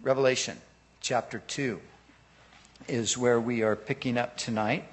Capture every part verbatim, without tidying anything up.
Revelation chapter two is where we are picking up tonight.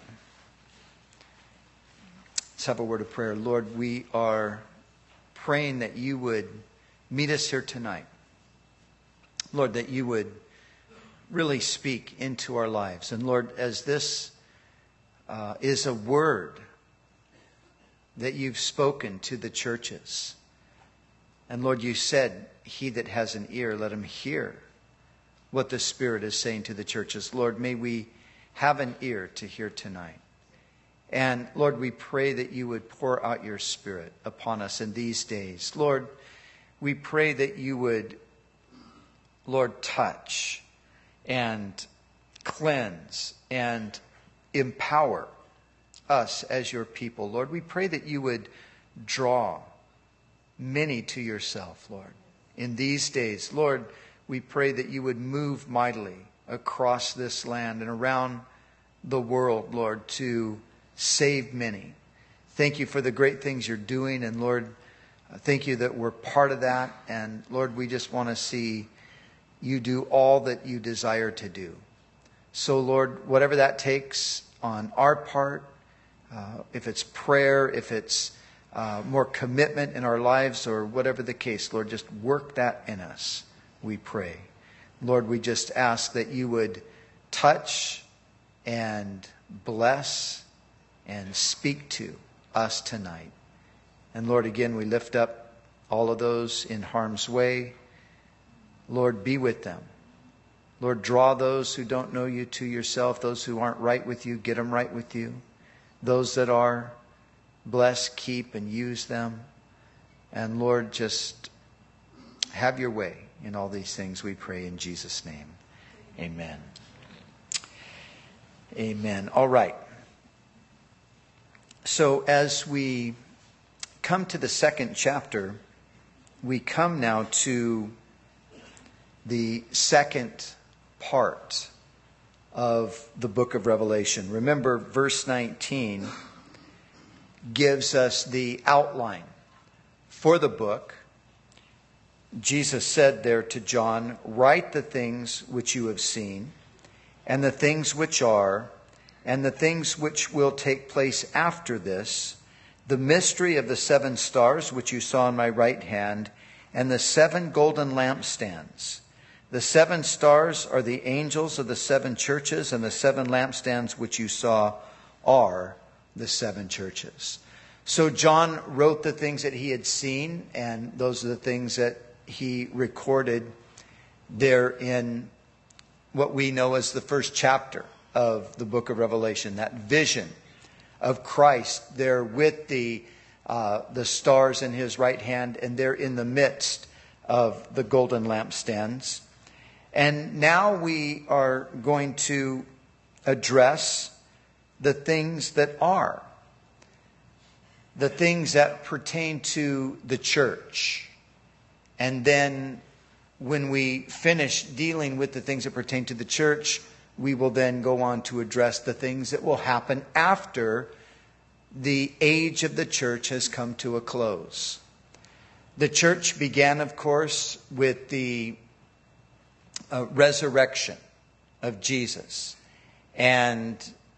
Let's have a word of prayer. Lord, we are praying that you would meet us here tonight. Lord, that you would really speak into our lives. And Lord, as this uh, is a word that you've spoken to the churches, and Lord, you said, he that has an ear, let him hear what the Spirit is saying to the churches. Lord, may we have an ear to hear tonight. And Lord, we pray that you would pour out your Spirit upon us in these days. Lord, we pray that you would, Lord, touch and cleanse and empower us as your people. Lord, we pray that you would draw many to yourself, Lord, in these days. Lord, we pray that you would move mightily across this land and around the world, Lord, to save many. Thank you for the great things you're doing. And Lord, thank you that we're part of that. And Lord, we just want to see you do all that you desire to do. So Lord, whatever that takes on our part, uh, if it's prayer, if it's uh, more commitment in our lives, or whatever the case, Lord, just work that in us, we pray. Lord, we just ask that you would touch and bless and speak to us tonight. And Lord, again, we lift up all of those in harm's way. Lord, be with them. Lord, draw those who don't know you to yourself. Those who aren't right with you, get them right with you. Those that are, bless, keep, and use them. And Lord, just have your way in all these things, we pray in Jesus' name. Amen. Amen. All right. So as we come to the second chapter, we come now to the second part of the book of Revelation. Remember, verse nineteen gives us the outline for the book. Jesus said there to John, "Write the things which you have seen, and the things which are, and the things which will take place after this, the mystery of the seven stars which you saw in my right hand, and the seven golden lampstands. The seven stars are the angels of the seven churches, and the seven lampstands which you saw are the seven churches." So John wrote the things that he had seen, and those are the things that he recorded there in what we know as the first chapter of the book of Revelation, that vision of Christ there with the uh, the stars in his right hand, and they're in the midst of the golden lampstands. And now we are going to address the things that are, the things that pertain to the church. And then when we finish dealing with the things that pertain to the church, we will then go on to address the things that will happen after the age of the church has come to a close. The church began, of course, with the uh, resurrection of Jesus. And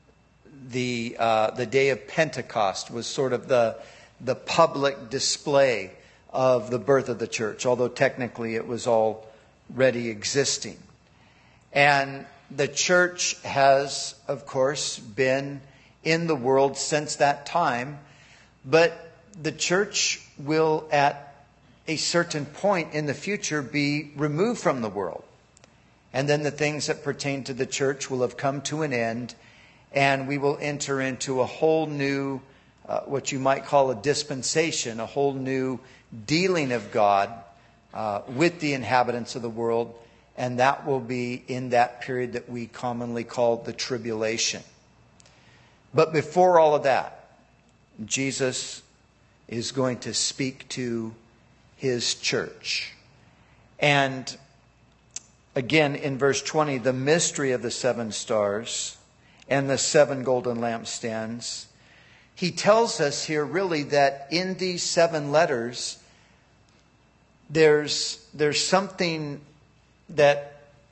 the uh, the day of Pentecost was sort of the the public display of the birth of the church, although technically it was already existing. And the church has, of course, been in the world since that time, but the church will at a certain point in the future be removed from the world. And then the things that pertain to the church will have come to an end, and we will enter into a whole new, uh, what you might call a dispensation, a whole new dealing of God uh, with the inhabitants of the world, and that will be in that period that we commonly call the tribulation. But before all of that, Jesus is going to speak to his church. And again, in verse twenty, the mystery of the seven stars and the seven golden lampstands. He tells us here really that in these seven letters, there's there's something that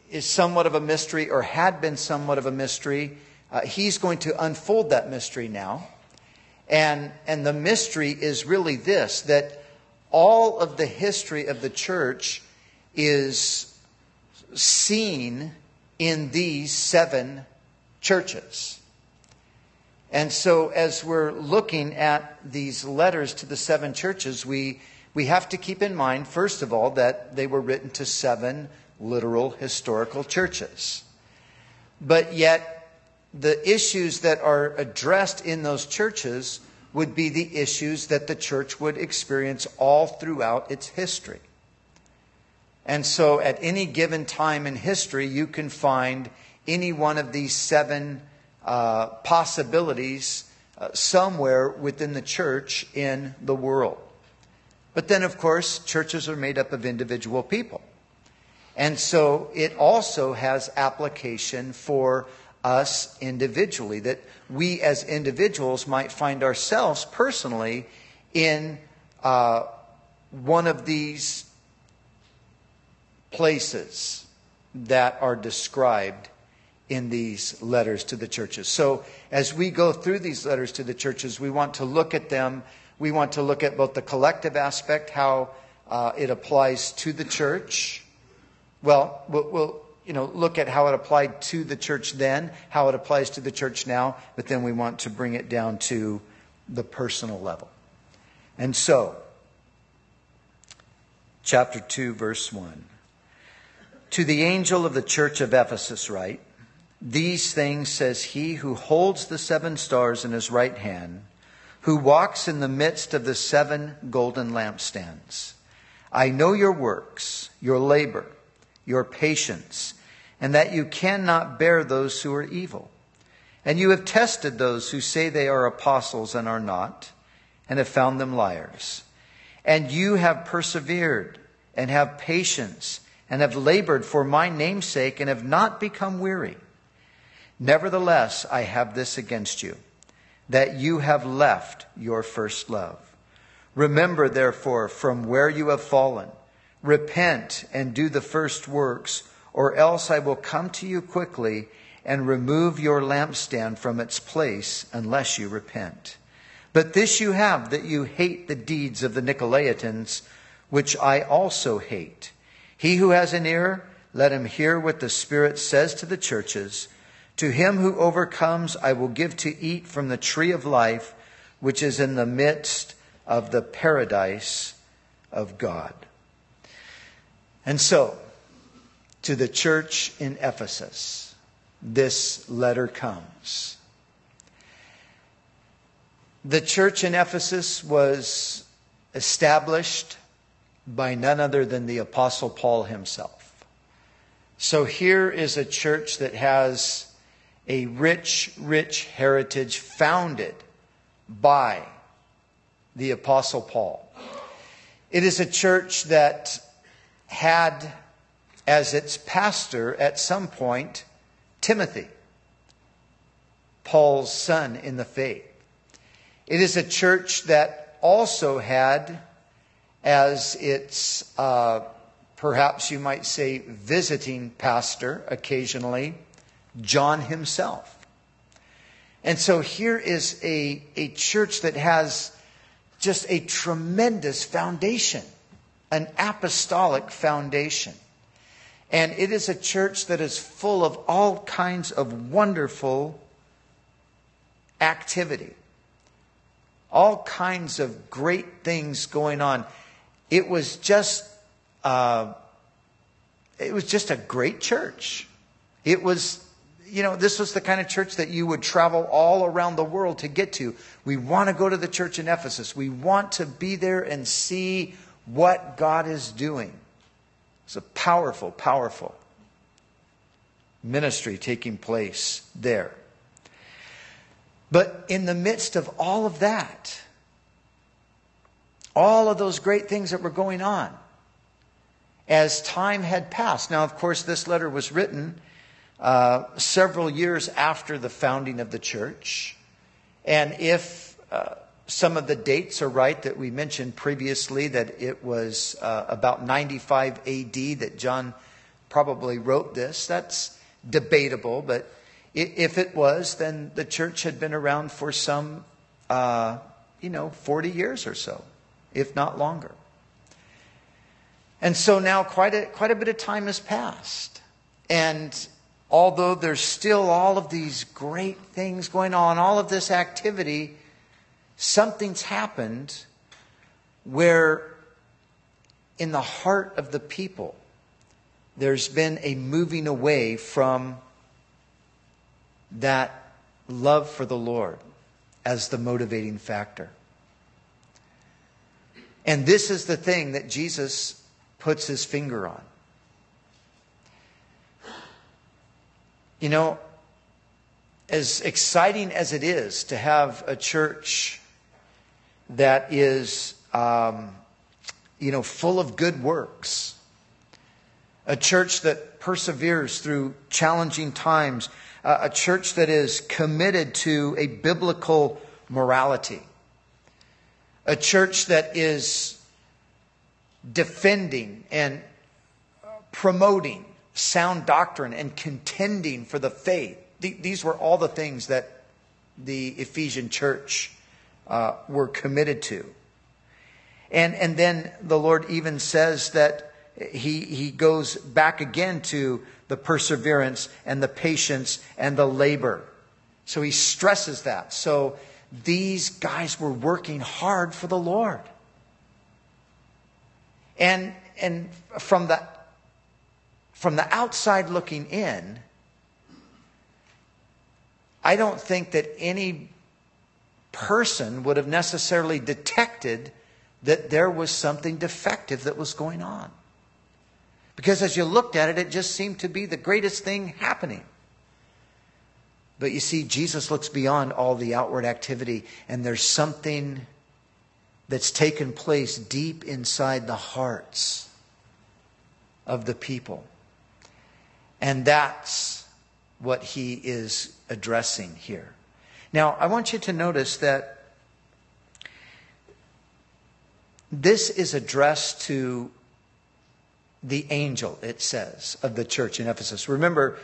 is somewhat of a mystery, or had been somewhat of a mystery. Uh, he's going to unfold that mystery now. And, and the mystery is really this, that all of the history of the church is seen in these seven churches. And so as we're looking at these letters to the seven churches, we, we have to keep in mind, first of all, that they were written to seven literal historical churches. But yet, the issues that are addressed in those churches would be the issues that the church would experience all throughout its history. And so at any given time in history, you can find any one of these seven uh, possibilities uh, somewhere within the church in the world. But then, of course, churches are made up of individual people. And so it also has application for us individually, that we as individuals might find ourselves personally in uh, one of these places that are described in these letters to the churches. So as we go through these letters to the churches, we want to look at them. We want to look at both the collective aspect, how uh, it applies to the church. Well, we'll, we'll you know, look at how it applied to the church then, how it applies to the church now, but then we want to bring it down to the personal level. And so, chapter two, verse one. To the angel of the church of Ephesus write, these things says he who holds the seven stars in his right hand, who walks in the midst of the seven golden lampstands. I know your works, your labor, your patience, and that you cannot bear those who are evil. And you have tested those who say they are apostles and are not, and have found them liars. And you have persevered, and have patience, and have labored for my name's sake, and have not become weary. Nevertheless, I have this against you, that you have left your first love. Remember, therefore, from where you have fallen, repent and do the first works, or else I will come to you quickly and remove your lampstand from its place unless you repent. But this you have, that you hate the deeds of the Nicolaitans, which I also hate. He who has an ear, let him hear what the Spirit says to the churches. To him who overcomes, I will give to eat from the tree of life, which is in the midst of the paradise of God. And so, to the church in Ephesus, this letter comes. The church in Ephesus was established by none other than the Apostle Paul himself. So here is a church that has a rich, rich heritage founded by the Apostle Paul. It is a church that had as its pastor at some point Timothy, Paul's son in the faith. It is a church that also had as its, uh, perhaps you might say, visiting pastor occasionally, John himself. And so here is a, a church that has just a tremendous foundation, an apostolic foundation. And it is a church that is full of all kinds of wonderful activity. All kinds of great things going on. It was just, uh, it was just a great church. It was, you know, this was the kind of church that you would travel all around the world to get to. We want to go to the church in Ephesus. We want to be there and see what God is doing. It's a powerful, powerful ministry taking place there. But in the midst of all of that, all of those great things that were going on, as time had passed. Now, of course, this letter was written uh, several years after the founding of the church. And if uh, some of the dates are right that we mentioned previously, that it was uh, about ninety-five A D that John probably wrote this. That's debatable, but if it was, then the church had been around for some, uh, you know, forty years or so, if not longer. And so now quite a, quite a bit of time has passed. And although there's still all of these great things going on, all of this activity, something's happened where in the heart of the people, there's been a moving away from that love for the Lord as the motivating factor. And this is the thing that Jesus puts his finger on. You know, as exciting as it is to have a church that is, um, you know, full of good works, a church that perseveres through challenging times, uh, a church that is committed to a biblical morality, a church that is defending and promoting sound doctrine and contending for the faith. These were all the things that the Ephesian church uh, were committed to. And, and then the Lord even says that he, he goes back again to the perseverance and the patience and the labor. So he stresses that. So these guys were working hard for the Lord. And, and from the, from the outside looking in, I don't think that any person would have necessarily detected that there was something defective that was going on. Because as you looked at it, it just seemed to be the greatest thing happening. But you see, Jesus looks beyond all the outward activity, and there's something that's taken place deep inside the hearts of the people. And that's what he is addressing here. Now, I want you to notice that this is addressed to the angel, it says, of the church in Ephesus. Remember,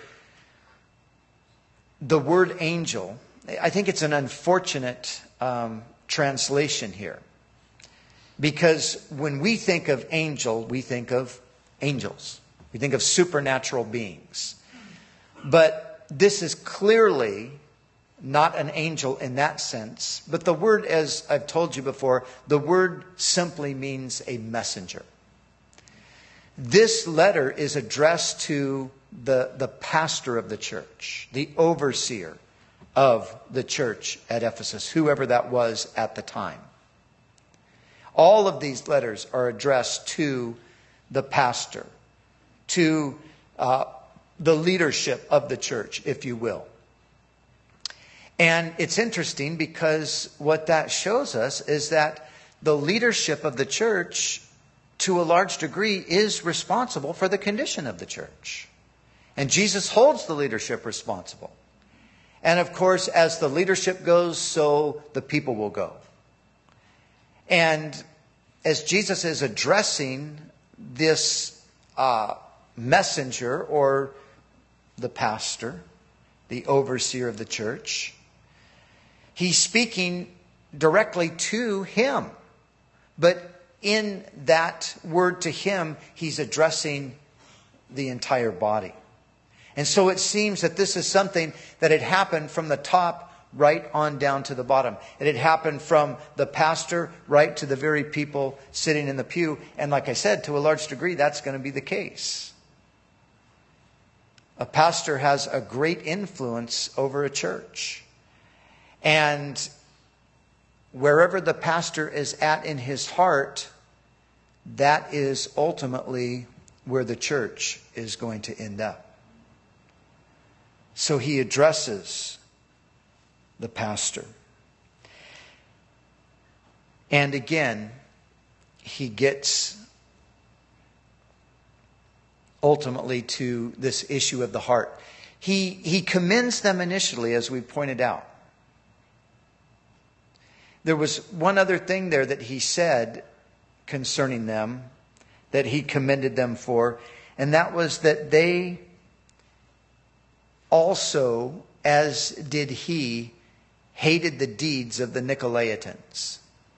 the word angel, I think it's an unfortunate um, translation here. Because when we think of angel, we think of angels. We think of supernatural beings. But this is clearly not an angel in that sense. But the word, as I've told you before, the word simply means a messenger. This letter is addressed to the, the pastor of the church, the overseer of the church at Ephesus, whoever that was at the time. All of these letters are addressed to the pastor, to uh, the leadership of the church, if you will. And it's interesting because what that shows us is that the leadership of the church, to a large degree, is responsible for the condition of the church. And Jesus holds the leadership responsible. And of course, as the leadership goes, so the people will go. And as Jesus is addressing this uh, messenger, or the pastor, the overseer of the church, he's speaking directly to him. But in that word to him, he's addressing the entire body. And so it seems that this is something that had happened from the top right on down to the bottom. It had happened from the pastor right to the very people sitting in the pew. And like I said, to a large degree, that's going to be the case. A pastor has a great influence over a church. And wherever the pastor is at in his heart, that is ultimately where the church is going to end up. So he addresses the pastor. And again, he gets ultimately to this issue of the heart. He, he commends them initially, as we pointed out. There was one other thing there that he said concerning them, that he commended them for. And that was that they also, as did he, hated the deeds of the Nicolaitans.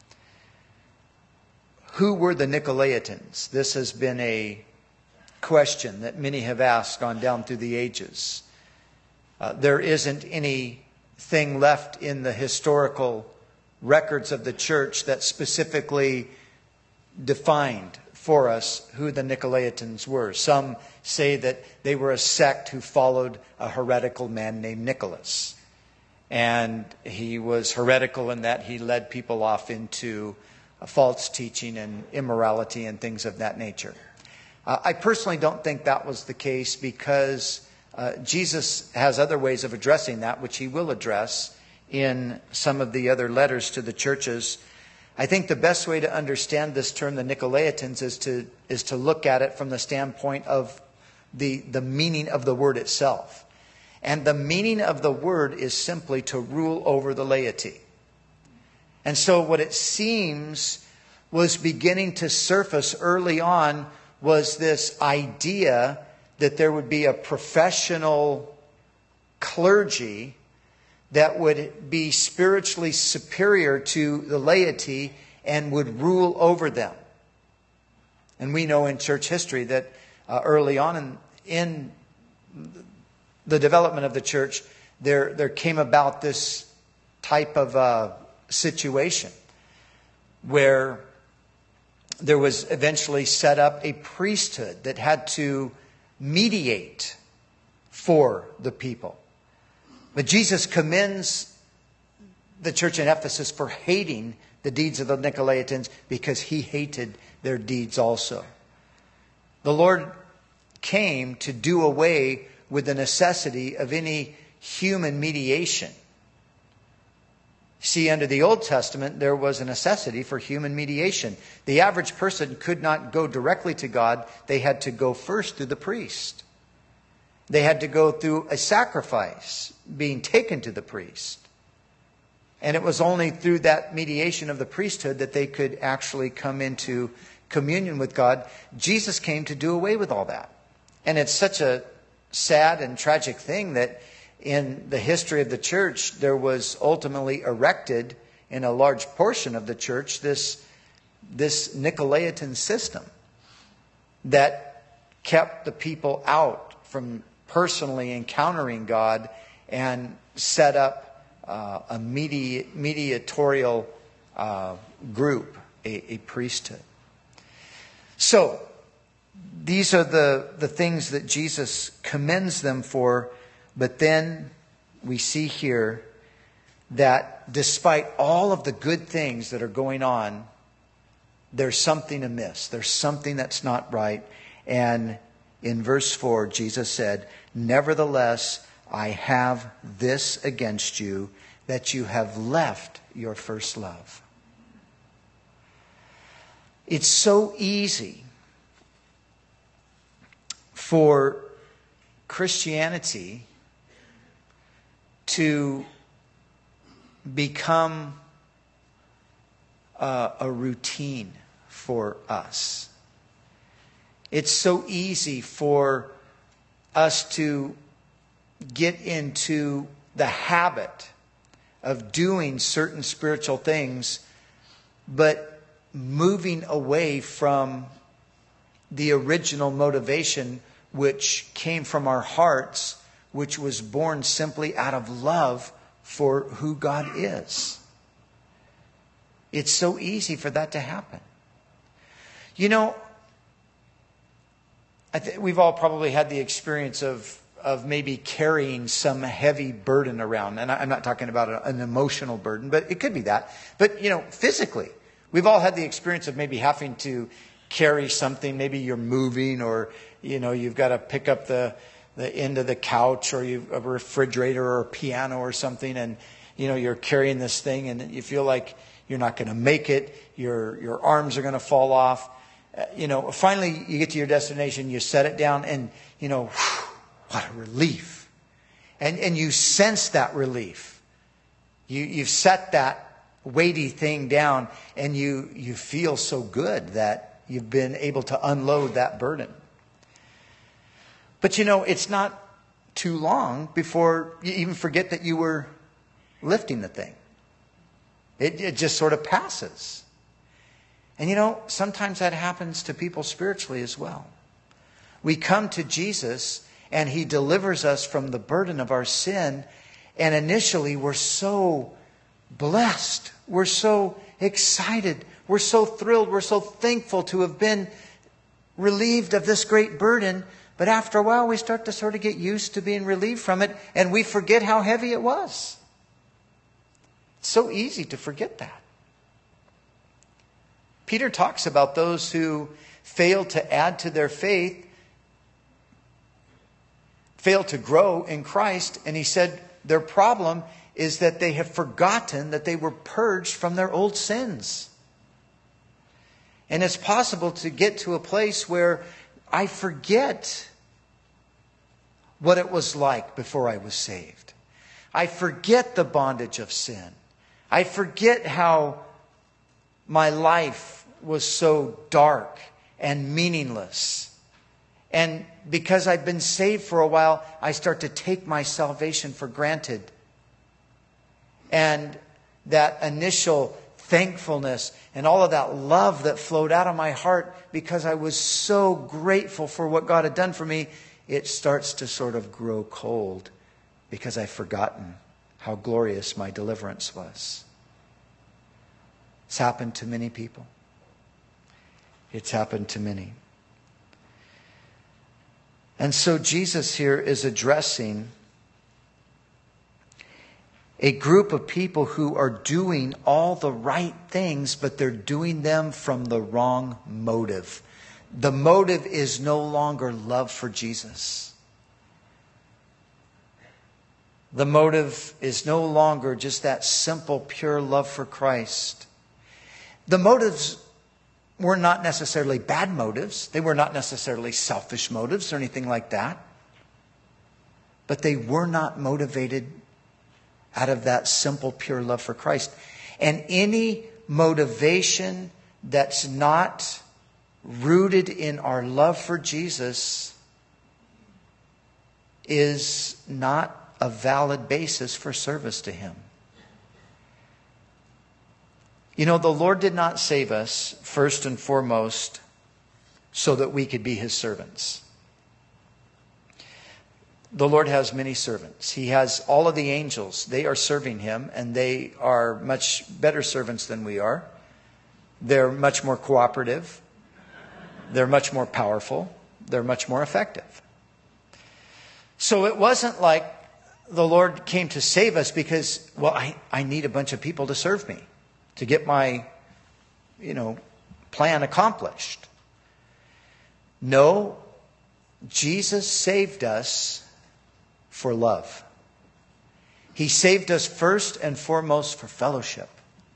Who were the Nicolaitans? This has been a question that many have asked on down through the ages. Uh, there isn't anything left in the historical records of the church that specifically defined for us who the Nicolaitans were. Some say that they were a sect who followed a heretical man named Nicholas. And he was heretical in that he led people off into a false teaching and immorality and things of that nature. Uh, I personally don't think that was the case, because uh, Jesus has other ways of addressing that, which he will address in some of the other letters to the churches. I think the best way to understand this term, the Nicolaitans, is to is to look at it from the standpoint of the, the meaning of the word itself. And the meaning of the word is simply to rule over the laity. And so what it seems was beginning to surface early on was this idea that there would be a professional clergy that would be spiritually superior to the laity and would rule over them. And we know in church history that uh, early on in, in the development of the church, there, there came about this type of uh, situation where there was eventually set up a priesthood that had to mediate for the people. But Jesus commends the church in Ephesus for hating the deeds of the Nicolaitans, because he hated their deeds also. The Lord came to do away with the necessity of any human mediation. See, under the Old Testament, there was a necessity for human mediation. The average person could not go directly to God. They had to go first through the priest. They had to go through a sacrifice being taken to the priest. And it was only through that mediation of the priesthood that they could actually come into communion with God. Jesus came to do away with all that. And it's such a sad and tragic thing that in the history of the church, there was ultimately erected in a large portion of the church this, this Nicolaitan system that kept the people out from personally encountering God and set up uh, a medi- mediatorial uh, group, a, a priesthood. So, these are the, the things that Jesus commends them for. But then we see here that despite all of the good things that are going on, there's something amiss. There's something that's not right. And in verse four, Jesus said, "Nevertheless, I have this against you, that you have left your first love." It's so easy for Christianity to become a, a routine for us. It's so easy for us to get into the habit of doing certain spiritual things, but moving away from the original motivation which came from our hearts, which was born simply out of love for who God is. It's so easy for that to happen. You know, I th- we've all probably had the experience of, of maybe carrying some heavy burden around. And I, I'm not talking about a, an emotional burden, but it could be that. But, you know, physically, we've all had the experience of maybe having to carry something. Maybe you're moving, or, you know, you've got to pick up the the end of the couch, or you a refrigerator or a piano or something, and you know you're carrying this thing and you feel like you're not going to make it. Your your arms are going to fall off. Uh, you know, finally you get to your destination, you set it down, and you know, whew, what a relief. And and you sense that relief. You you've set that weighty thing down, and you you feel so good that you've been able to unload that burden. But you know, it's not too long before you even forget that you were lifting the thing. It, it just sort of passes. And you know, sometimes that happens to people spiritually as well. We come to Jesus and He delivers us from the burden of our sin. And initially we're so blessed. We're so excited. We're so thrilled. We're so thankful to have been relieved of this great burden. But after a while we start to sort of get used to being relieved from it. And we forget how heavy it was. It's so easy to forget that. Peter talks about those who fail to add to their faith, fail to grow in Christ. And he said their problem is that they have forgotten that they were purged from their old sins. And it's possible to get to a place where I forget what it was like before I was saved. I forget the bondage of sin. I forget how my life was so dark and meaningless. And because I've been saved for a while, I start to take my salvation for granted. And that initial thankfulness and all of that love that flowed out of my heart because I was so grateful for what God had done for me, it starts to sort of grow cold because I've forgotten how glorious my deliverance was. It's happened to many people. It's happened to many. And so Jesus here is addressing a group of people who are doing all the right things, but they're doing them from the wrong motive. The motive is no longer love for Jesus. The motive is no longer just that simple, pure love for Christ. The motives were not necessarily bad motives. They were not necessarily selfish motives or anything like that. But they were not motivated out of that simple, pure love for Christ. And any motivation that's not rooted in our love for Jesus is not a valid basis for service to Him. You know, the Lord did not save us first and foremost so that we could be His servants. The Lord has many servants. He has all of the angels. They are serving Him, and they are much better servants than we are. They're much more cooperative. They're much more powerful. They're much more effective. So it wasn't like the Lord came to save us because, well, I, I need a bunch of people to serve me, to get my, you know, plan accomplished. No, Jesus saved us for love. He saved us first and foremost for fellowship.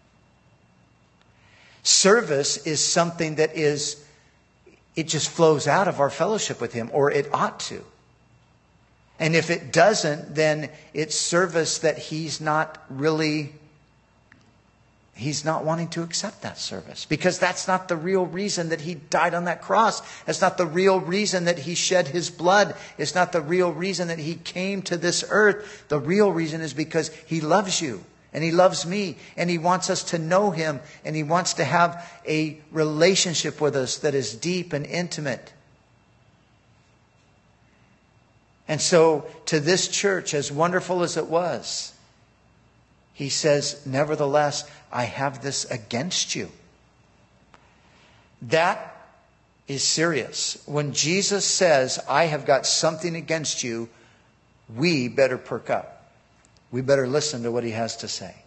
Service is something that is, it just flows out of our fellowship with Him, or it ought to. And if it doesn't, then it's service that He's not really, He's not wanting to accept that service. Because that's not the real reason that He died on that cross. That's not the real reason that He shed His blood. It's not the real reason that He came to this earth. The real reason is because He loves you. And He loves me. And He wants us to know Him. And He wants to have a relationship with us that is deep and intimate. And so to this church, as wonderful as it was, He says, nevertheless, I have this against you. That is serious. When Jesus says, I have got something against you, we better perk up. We better listen to what He has to say.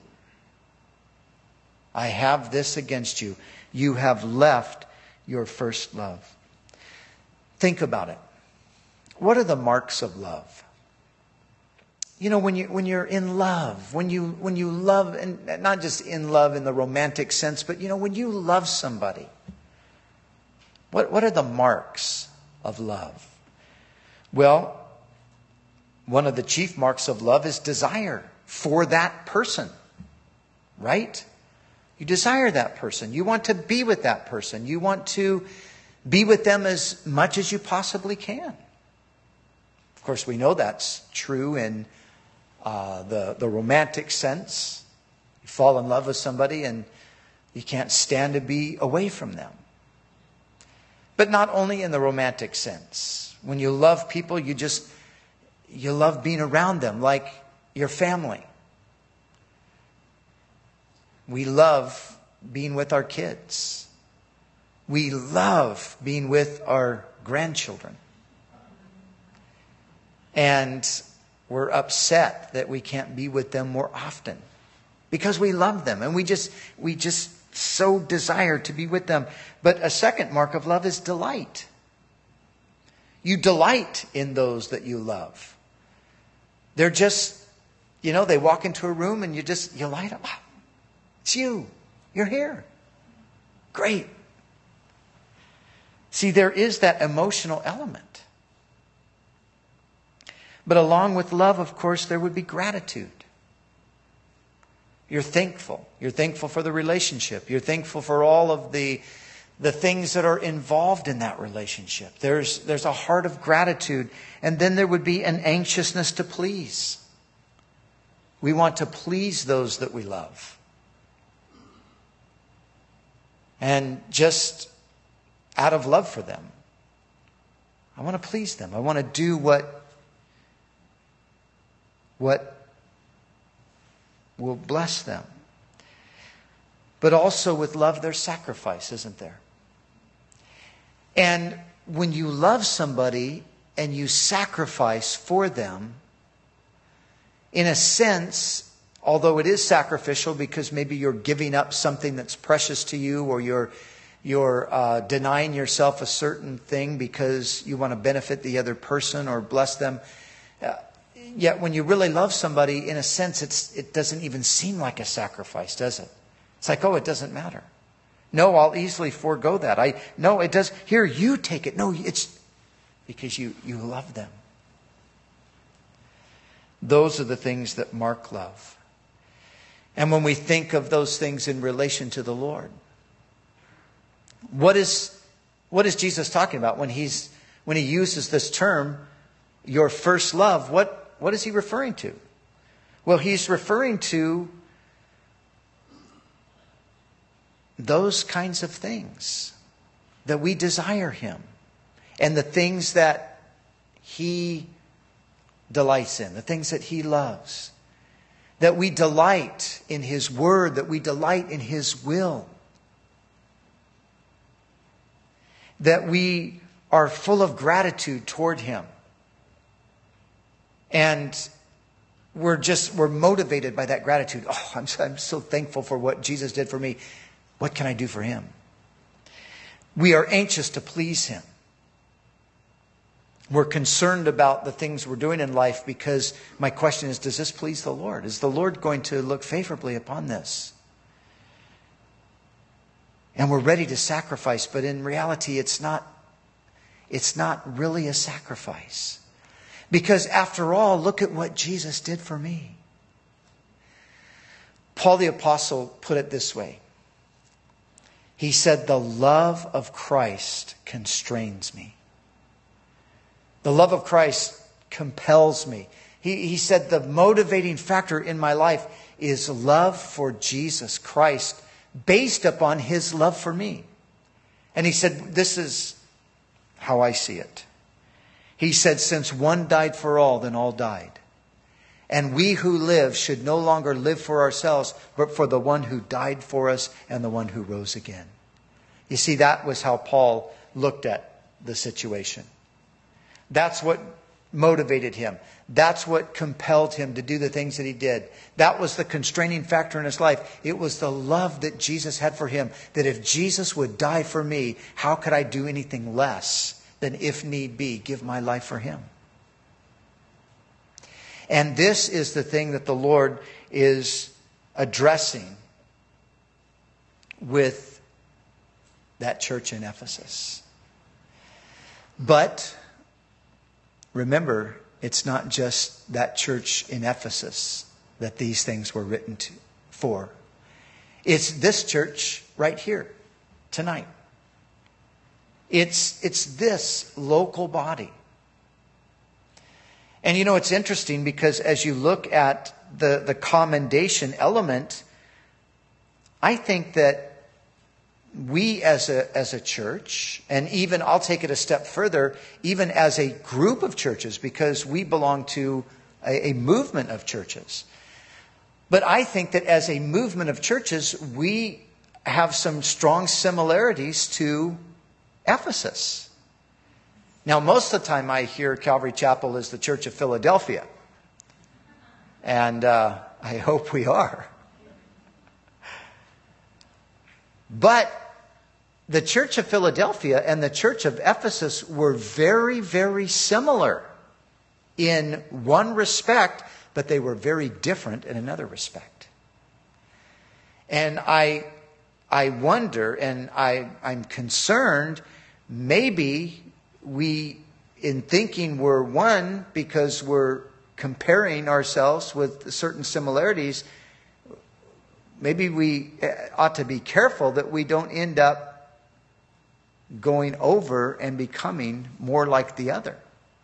I have this against you. You have left your first love. Think about it. What are the marks of love? You know, when you when you're in love, when you when you love, and not just in love in the romantic sense, but you know, when you love somebody, what what are the marks of love? Well, one of the chief marks of love is desire for that person, right? You desire that person. You want to be with that person. You want to be with them as much as you possibly can. Of course, we know that's true in uh, the, the romantic sense. You fall in love with somebody and you can't stand to be away from them. But not only in the romantic sense. When you love people, you just, you love being around them like your family. We love being with our kids. We love being with our grandchildren. And we're upset that we can't be with them more often because we love them and we just we just so desire to be with them. But a second mark of love is delight. You delight in those that you love. They're just, you know, they walk into a room and you just, you light up. It's you. You're here. Great. See, there is that emotional element. But along with love, of course, there would be gratitude. You're thankful. You're thankful for the relationship. You're thankful for all of the, the things that are involved in that relationship. There's, there's a heart of gratitude. And then there would be an anxiousness to please. We want to please those that we love. And just out of love for them, I want to please them. I want to do what, what will bless them. But also with love, there's sacrifice, isn't there? And when you love somebody and you sacrifice for them, in a sense, although it is sacrificial because maybe you're giving up something that's precious to you, or you're you're uh, denying yourself a certain thing because you want to benefit the other person or bless them. Uh, yet when you really love somebody, in a sense, it's it doesn't even seem like a sacrifice, does it? It's like, oh, it doesn't matter. No, I'll easily forego that. I no, it does. Here, you take it. No, it's because you you love them. Those are the things that mark love. And when we think of those things in relation to the Lord, what is what is Jesus talking about when he's when he uses this term, your first love? What what is he referring to? Well, he's referring to those kinds of things that we desire him, and the things that he delights in, the things that he loves. That we delight in his word, that we delight in his will. That we are full of gratitude toward him. And we're just, we're motivated by that gratitude. Oh, I'm so, I'm so thankful for what Jesus did for me. What can I do for him? We are anxious to please him. We're concerned about the things we're doing in life because my question is, does this please the Lord? Is the Lord going to look favorably upon this? And we're ready to sacrifice, but in reality, it's not, it's not really a sacrifice. Because after all, look at what Jesus did for me. Paul the Apostle put it this way. He said, the love of Christ constrains me. The love of Christ compels me. He, he said the motivating factor in my life is love for Jesus Christ based upon his love for me. And he said, this is how I see it. He said, since one died for all, then all died. And we who live should no longer live for ourselves, but for the one who died for us and the one who rose again. You see, that was how Paul looked at the situation. That's what motivated him. That's what compelled him to do the things that he did. That was the constraining factor in his life. It was the love that Jesus had for him. That if Jesus would die for me, how could I do anything less than, if need be, give my life for him? And this is the thing that the Lord is addressing with that church in Ephesus. But remember, it's not just that church in Ephesus that these things were written to, for. It's this church right here, tonight. It's, it's this local body. And you know, it's interesting because as you look at the, the commendation element, I think that we as a, as a church, and even I'll take it a step further, even as a group of churches, because we belong to a, a movement of churches. But I think that as a movement of churches, we have some strong similarities to Ephesus. Now, most of the time I hear Calvary Chapel is the Church of Philadelphia. And uh, I hope we are. But the Church of Philadelphia and the Church of Ephesus were very, very similar in one respect, but they were very different in another respect. And I I wonder, and I, I'm concerned, maybe we, in thinking we're one because we're comparing ourselves with certain similarities, maybe we ought to be careful that we don't end up going over and becoming more like the other.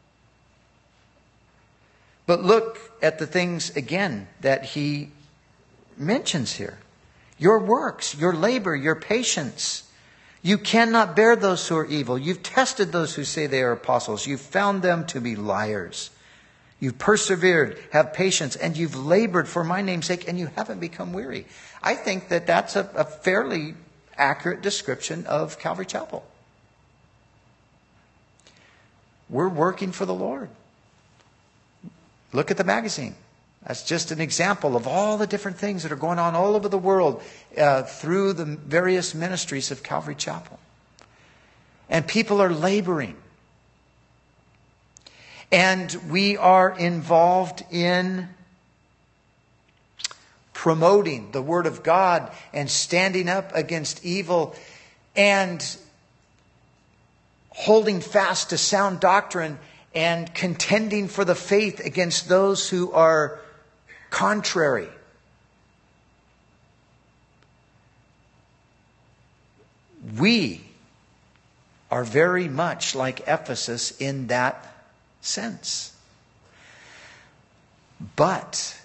But look at the things again that he mentions here. Your works, your labor, your patience. You cannot bear those who are evil. You've tested those who say they are apostles. You've found them to be liars. You've persevered, have patience, and you've labored for my name's sake, and you haven't become weary. I think that that's a, a fairly accurate description of Calvary Chapel. We're working for the Lord. Look at the magazine. That's just an example of all the different things that are going on all over the world uh, through the various ministries of Calvary Chapel. And people are laboring. And we are involved in promoting the Word of God and standing up against evil and holding fast to sound doctrine and contending for the faith against those who are contrary. We are very much like Ephesus in that sense. But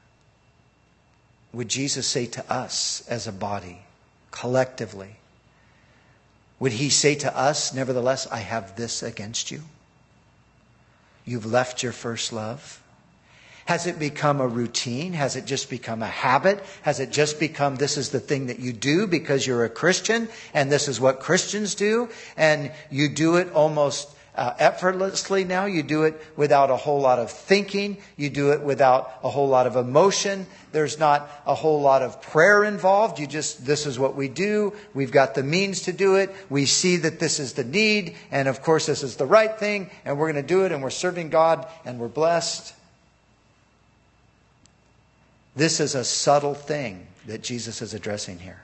would Jesus say to us as a body, collectively, would he say to us, nevertheless, I have this against you? You've left your first love. Has it become a routine? Has it just become a habit? Has it just become this is the thing that you do because you're a Christian and this is what Christians do? And you do it almost uh, effortlessly now. You do it without a whole lot of thinking. You do it without a whole lot of emotion. There's not a whole lot of prayer involved. You just, this is what we do. We've got the means to do it. We see that this is the need. And of course, this is the right thing. And we're going to do it. And we're serving God. And we're blessed. This is a subtle thing that Jesus is addressing here.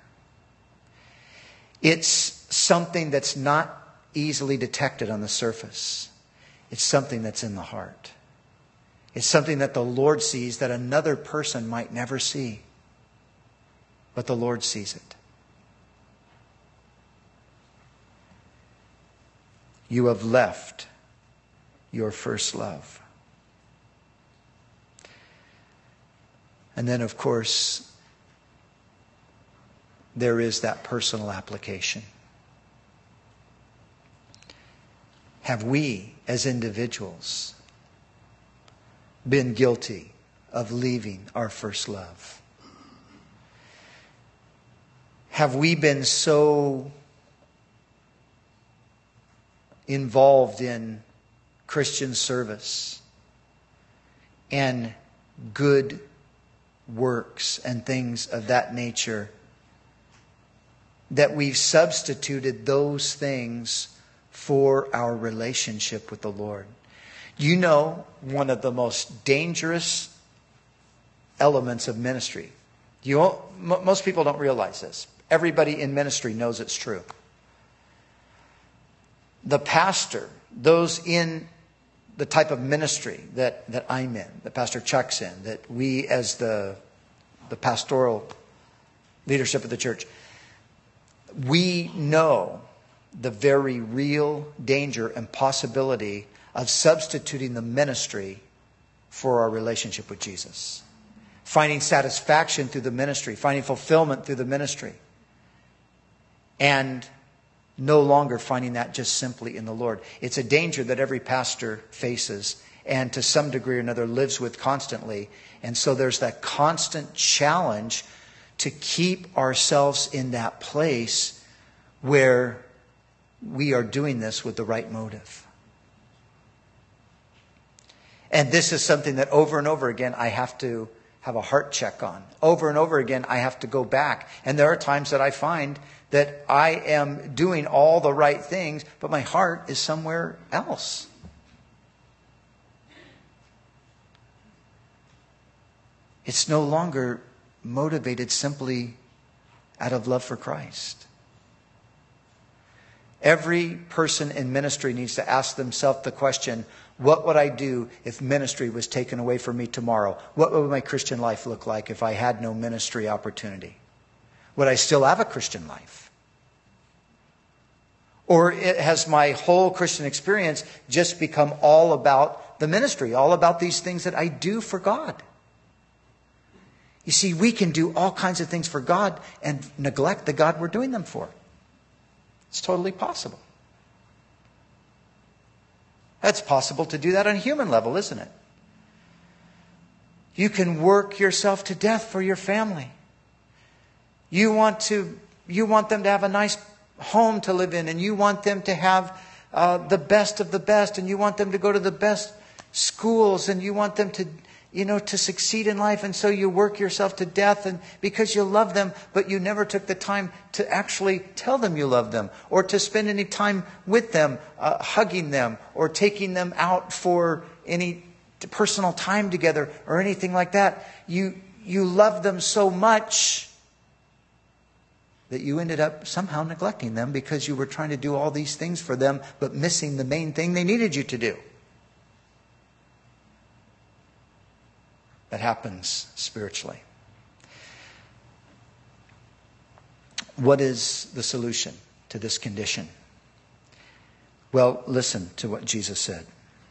It's something that's not easily detected on the surface. It's something that's in the heart. It's something that the Lord sees that another person might never see. But the Lord sees it. You have left your first love. And then, of course, there is that personal application. Have we, as individuals, been guilty of leaving our first love? Have we been so involved in Christian service and good works and things of that nature that we've substituted those things for our relationship with the Lord? You know, one of the most dangerous elements of ministry. You, most people don't realize this. Everybody in ministry knows it's true. The pastor, those in the type of ministry that, that I'm in, that Pastor Chuck's in, that we as the, the pastoral leadership of the church, we know the very real danger and possibility of substituting the ministry for our relationship with Jesus. Finding satisfaction through the ministry, finding fulfillment through the ministry. And no longer finding that just simply in the Lord. It's a danger that every pastor faces and to some degree or another lives with constantly. And so there's that constant challenge to keep ourselves in that place where we are doing this with the right motive. And this is something that over and over again I have to have a heart check on. Over and over again I have to go back. And there are times that I find that I am doing all the right things, but my heart is somewhere else. It's no longer motivated simply out of love for Christ. Every person in ministry needs to ask themselves the question, what would I do if ministry was taken away from me tomorrow? What would my Christian life look like if I had no ministry opportunity? Would I still have a Christian life? Or has my whole Christian experience just become all about the ministry, all about these things that I do for God? You see, we can do all kinds of things for God and neglect the God we're doing them for. It's totally possible. That's possible to do that on a human level, isn't it? You can work yourself to death for your family. You want to, you want them to have a nice home to live in, and you want them to have uh, the best of the best, and you want them to go to the best schools, and you want them to, you know, to succeed in life. And so you work yourself to death, and because you love them, but you never took the time to actually tell them you love them, or to spend any time with them, uh, hugging them, or taking them out for any personal time together, or anything like that. You you love them so much that you ended up somehow neglecting them because you were trying to do all these things for them, but missing the main thing they needed you to do. That happens spiritually. What is the solution to this condition? Well, listen to what Jesus said.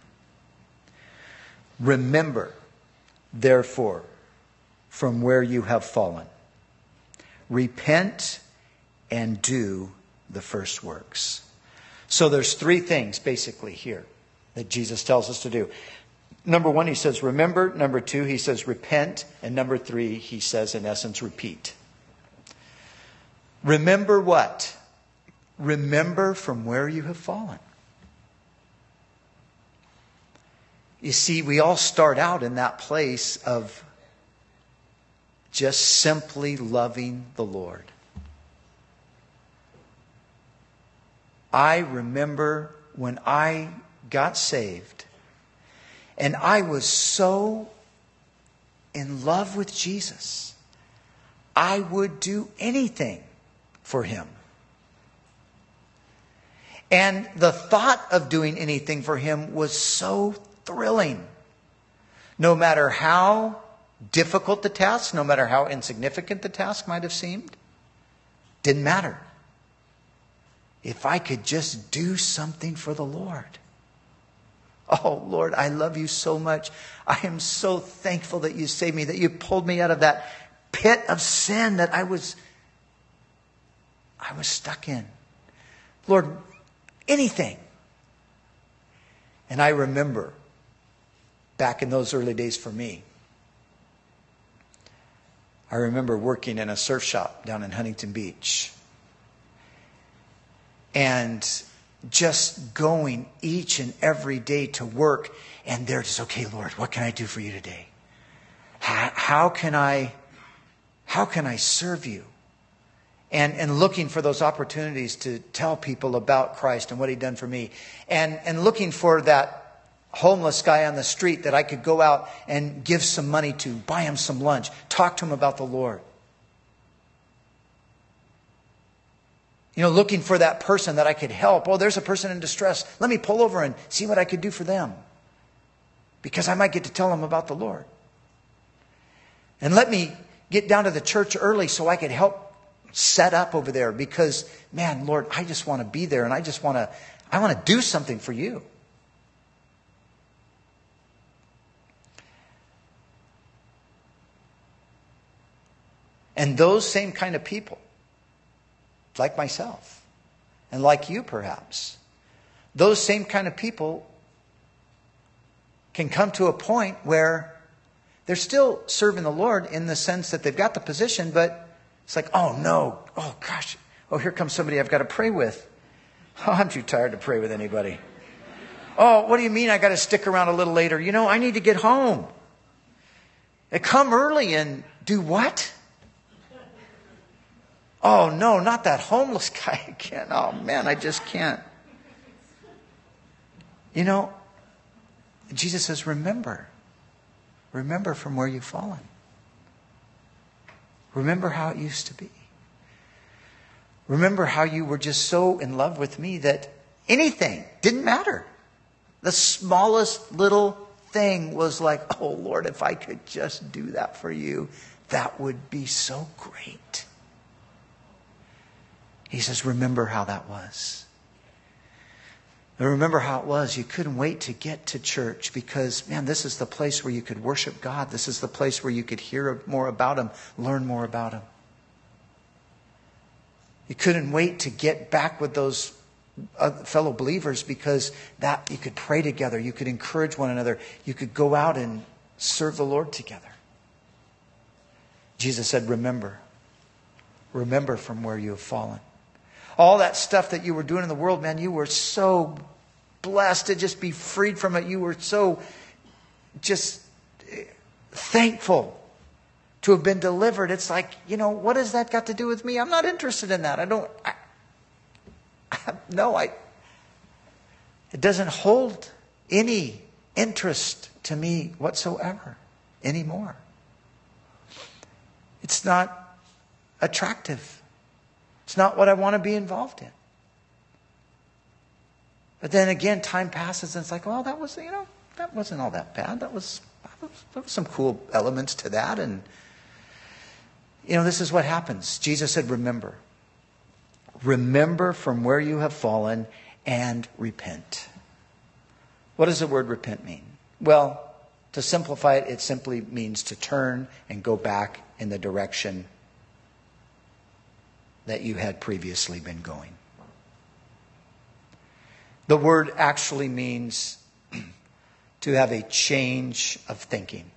Remember, therefore, from where you have fallen. Repent and do the first works. So there's three things basically here that Jesus tells us to do. Number one, he says, remember. Number two, he says, repent. And number three, he says, in essence, repeat. Remember what? Remember from where you have fallen. You see, we all start out in that place of just simply loving the Lord. I remember when I got saved, and I was so in love with Jesus, I would do anything for Him. And the thought of doing anything for Him was so thrilling. No matter how difficult the task, no matter how insignificant the task might have seemed, didn't matter. If I could just do something for the Lord. Oh, Lord, I love you so much. I am so thankful that you saved me, that you pulled me out of that pit of sin that I was, I was stuck in. Lord, anything. And I remember back in those early days for me, I remember working in a surf shop down in Huntington Beach. And just going each and every day to work. And they're just, okay, Lord, what can I do for you today? How, how can I, how can I serve you? And, and looking for those opportunities to tell people about Christ and what He'd done for me. And, and looking for that homeless guy on the street that I could go out and give some money to, buy him some lunch, talk to him about the Lord. You know, looking for that person that I could help. Oh, there's a person in distress. Let me pull over and see what I could do for them. Because I might get to tell them about the Lord. And let me get down to the church early so I could help set up over there. Because, man, Lord, I just want to be there. And I just want to, I want to do something for you. And those same kind of people, like myself, and like you perhaps, those same kind of people can come to a point where they're still serving the Lord in the sense that they've got the position, but it's like, oh no, oh gosh, oh here comes somebody I've got to pray with. Oh, I'm too tired to pray with anybody. Oh, what do you mean I got to stick around a little later? You know, I need to get home. And come early and do what? Oh no, not that homeless guy again. Oh man, I just can't. You know, Jesus says, remember. Remember from where you've fallen. Remember how it used to be. Remember how you were just so in love with me that anything didn't matter. The smallest little thing was like, oh Lord, if I could just do that for you, that would be so great. He says, remember how that was. And remember how it was. You couldn't wait to get to church because, man, this is the place where you could worship God. This is the place where you could hear more about Him, learn more about Him. You couldn't wait to get back with those fellow believers because that you could pray together. You could encourage one another. You could go out and serve the Lord together. Jesus said, remember. Remember from where you have fallen. All that stuff that you were doing in the world, man, you were so blessed to just be freed from it. You were so just thankful to have been delivered. It's like, you know, what has that got to do with me? I'm not interested in that. I don't, I, I, no, I, it doesn't hold any interest to me whatsoever anymore. It's not attractive. It's not what I want to be involved in. But then again, time passes and it's like, well, that was, you know, that wasn't all that bad. That was, there was some cool elements to that. And, you know, this is what happens. Jesus said, remember. Remember from where you have fallen and repent. What does the word repent mean? Well, to simplify it, it simply means to turn and go back in the direction that you had previously been going. The word actually means to have a change of thinking.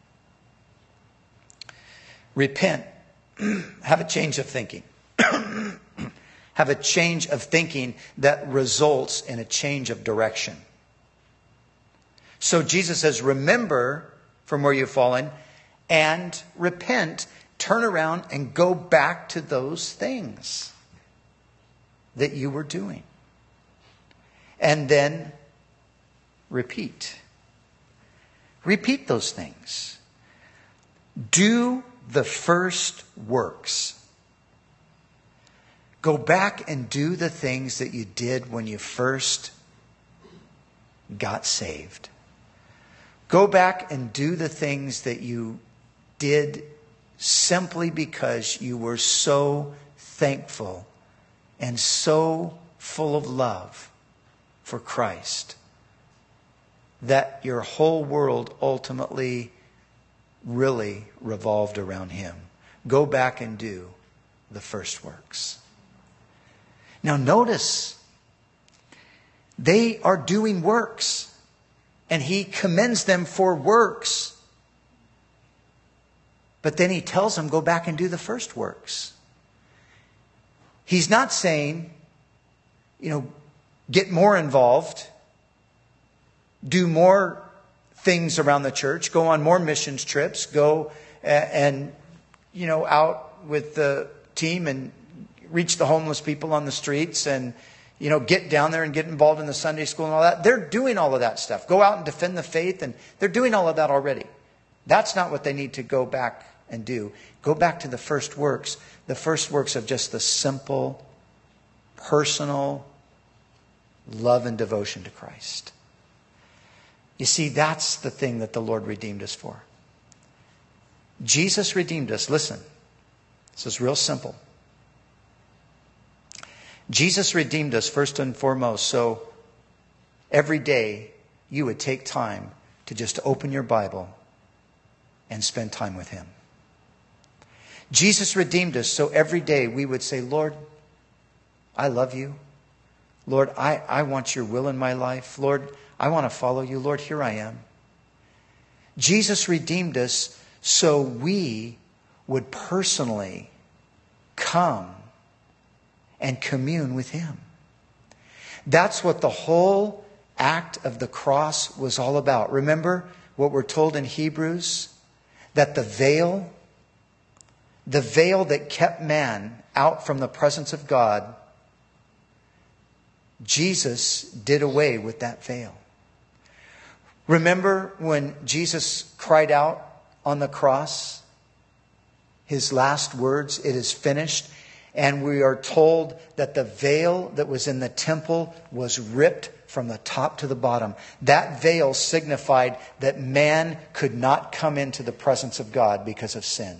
Repent. Have a change of thinking. Have a change of thinking that results in a change of direction. So Jesus says, remember from where you've fallen and repent. Turn around and go back to those things that you were doing. And then repeat. Repeat those things. Do the first works. Go back and do the things that you did when you first got saved. Go back and do the things that you did simply because you were so thankful and so full of love for Christ that your whole world ultimately really revolved around Him. Go back and do the first works. Now notice, they are doing works, and He commends them for works. But then He tells them, go back and do the first works. He's not saying, you know, get more involved, do more things around the church, go on more missions trips, go and, you know, out with the team and reach the homeless people on the streets and, you know, get down there and get involved in the Sunday school and all that. They're doing all of that stuff. Go out and defend the faith, and they're doing all of that already. That's not what they need to go back and do. Go back to the first works. The first works of just the simple, personal love and devotion to Christ. You see, that's the thing that the Lord redeemed us for. Jesus redeemed us. Listen, this is real simple. Jesus redeemed us first and foremost, so every day you would take time to just open your Bible and spend time with Him. Jesus redeemed us so every day we would say, Lord, I love you. Lord, I, I want your will in my life. Lord, I want to follow you. Lord, here I am. Jesus redeemed us so we would personally come and commune with him. That's what the whole act of the cross was all about. Remember what we're told in Hebrews? That the veil, the veil that kept man out from the presence of God, Jesus did away with that veil. Remember when Jesus cried out on the cross, his last words, "It is finished." And we are told that the veil that was in the temple was ripped from the top to the bottom. That veil signified that man could not come into the presence of God because of sin.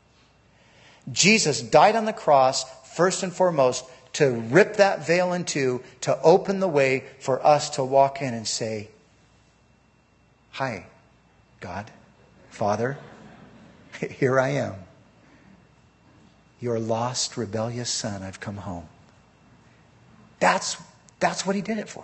Jesus died on the cross, first and foremost, to rip that veil in two, to open the way for us to walk in and say, "Hi, God, Father, here I am. Your lost, rebellious son, I've come home." That's, that's what he did it for.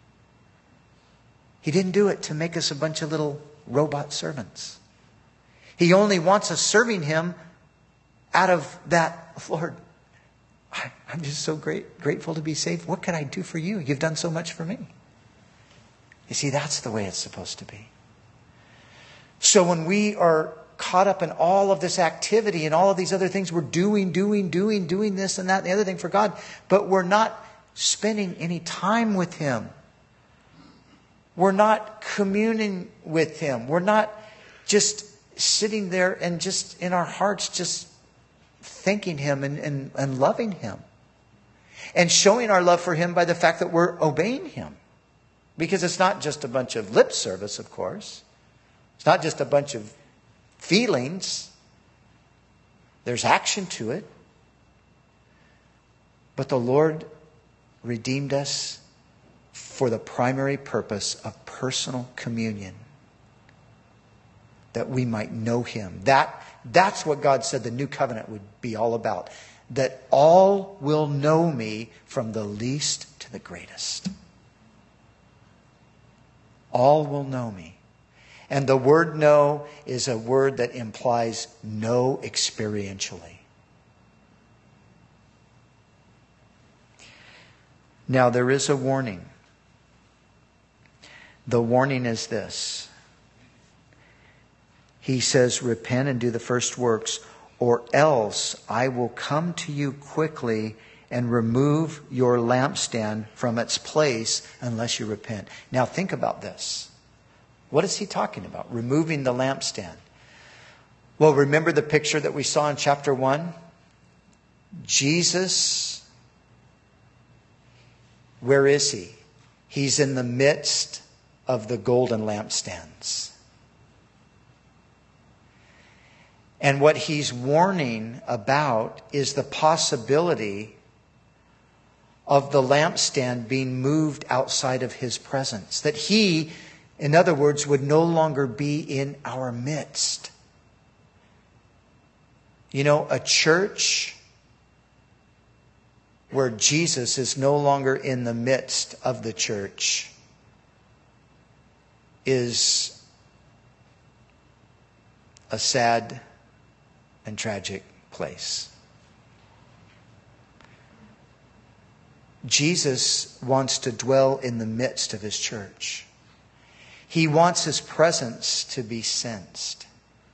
He didn't do it to make us a bunch of little robot servants. He only wants us serving him out of that, "Lord, I, I'm just so great, grateful to be saved. What can I do for you? You've done so much for me." You see, that's the way it's supposed to be. So when we are caught up in all of this activity and all of these other things, we're doing, doing, doing, doing this and that and the other thing for God, but we're not spending any time with him. We're not communing with him. We're not just sitting there and just in our hearts just thanking him and, and, and loving him. And showing our love for him by the fact that we're obeying him. Because it's not just a bunch of lip service, of course. It's not just a bunch of feelings. There's action to it. But the Lord redeemed us for the primary purpose of personal communion. That we might know him. That, that's what God said the new covenant would be all about. That all will know me from the least to the greatest. All will know me. And the word know is a word that implies know experientially. Now there is a warning. The warning is this. He says, "Repent and do the first works, or else I will come to you quickly and remove your lampstand from its place unless you repent." Now think about this. What is he talking about? Removing the lampstand. Well, remember the picture that we saw in chapter one? Jesus, where is he? He's in the midst of the golden lampstands. And what he's warning about is the possibility of the lampstand being moved outside of his presence. That he, in other words, would no longer be in our midst. You know, a church where Jesus is no longer in the midst of the church is a sad and tragic place. Jesus wants to dwell in the midst of his church. He wants his presence to be sensed.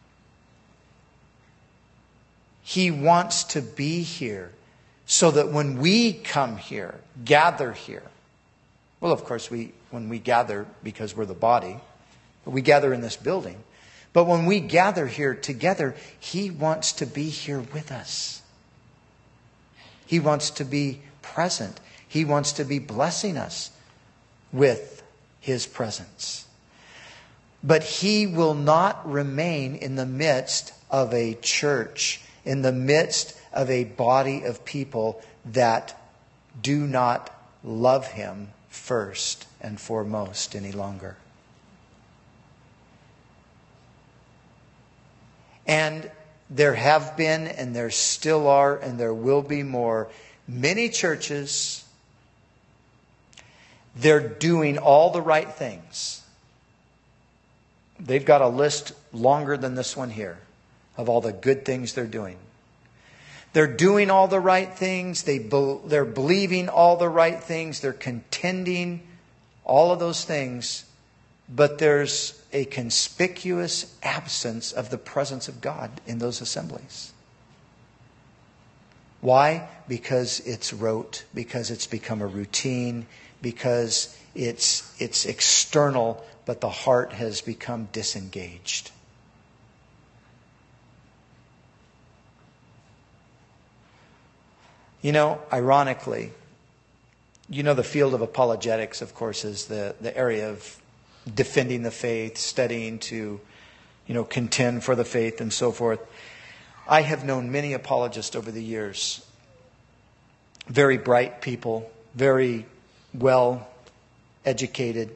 He wants to be here so that when we come here, gather here, well, of course, we when we gather because we're the body, we gather in this building. But when we gather here together, he wants to be here with us. He wants to be present. He wants to be blessing us with his presence. But he will not remain in the midst of a church, in the midst of a body of people that do not love him first and foremost any longer. And there have been and there still are and there will be more. Many churches, they're doing all the right things. They've got a list longer than this one here of all the good things they're doing. They're doing all the right things. They be, they're believing all the right things. They're contending all of those things. But there's a conspicuous absence of the presence of God in those assemblies. Why? Because it's rote, because it's become a routine, because it's it's external, but the heart has become disengaged. You know, ironically, you know the field of apologetics, of course, is the, the area of defending the faith, studying to, you know, contend for the faith and so forth. I have known many apologists over the years. Very bright people, very well educated,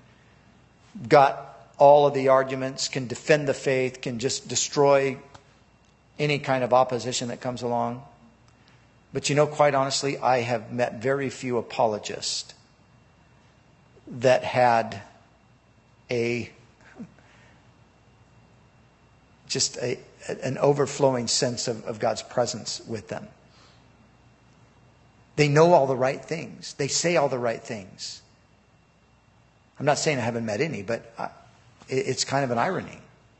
got all of the arguments, can defend the faith, can just destroy any kind of opposition that comes along. But you know, quite honestly, I have met very few apologists that had a just a, an overflowing sense of, of God's presence with them. They know all the right things. They say all the right things. I'm not saying I haven't met any, but I, it, it's kind of an irony.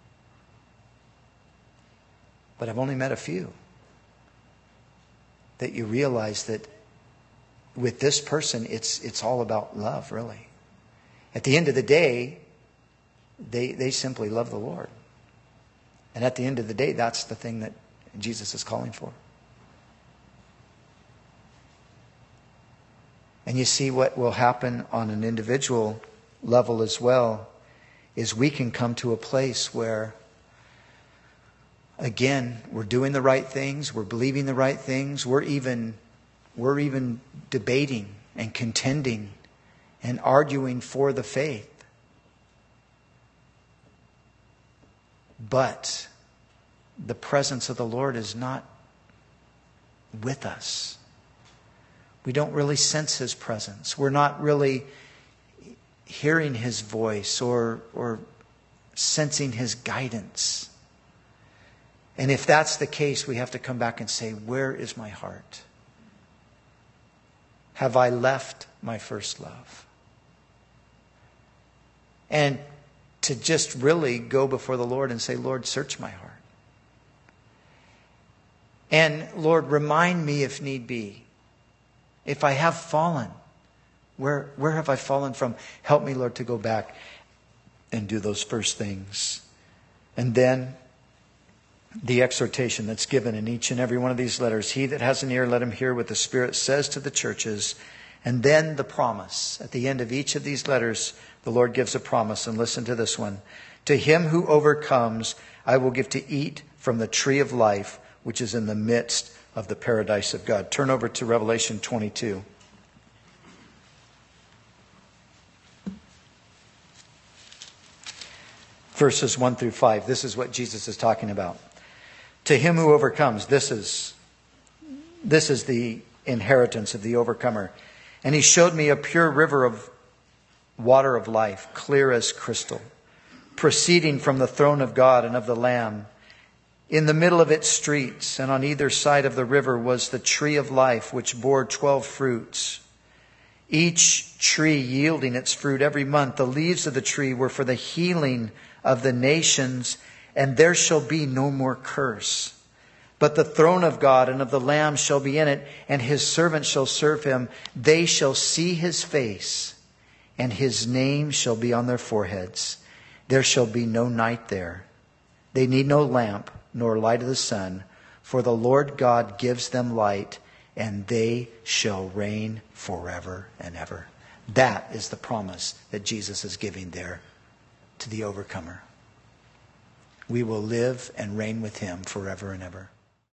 But I've only met a few. That you realize that with this person, it's it's all about love, really. At the end of the day, they they simply love the Lord. And at the end of the day, that's the thing that Jesus is calling for. And you see what will happen on an individual level as well is we can come to a place where, again, we're doing the right things, we're believing the right things, we're even we're even debating and contending and arguing for the faith. But the presence of the Lord is not with us. We don't really sense His presence. We're not really hearing His voice or, or sensing His guidance. And if that's the case, we have to come back and say, where is my heart? Have I left my first love? And to just really go before the Lord and say, Lord, search my heart. And Lord, remind me if need be. If I have fallen, where, where have I fallen from? Help me, Lord, to go back and do those first things. And then the exhortation that's given in each and every one of these letters. He that has an ear, let him hear what the Spirit says to the churches. And then the promise. At the end of each of these letters, the Lord gives a promise. And listen to this one. To him who overcomes, I will give to eat from the tree of life, which is in the midst of the paradise of God. Turn over to Revelation twenty-two. Verses one through five. This is what Jesus is talking about. To him who overcomes, this is, this is the inheritance of the overcomer. And he showed me a pure river of water of life, clear as crystal, proceeding from the throne of God and of the Lamb. In the middle of its streets and on either side of the river was the tree of life, which bore twelve fruits, each tree yielding its fruit every month. The leaves of the tree were for the healing of the nations, and there shall be no more curse. But the throne of God and of the Lamb shall be in it, and his servants shall serve him. They shall see his face, and his name shall be on their foreheads. There shall be no night there. They need no lamp, nor light of the sun, for the Lord God gives them light, and they shall reign forever and ever. That is the promise that Jesus is giving there to the overcomer. We will live and reign with him forever and ever.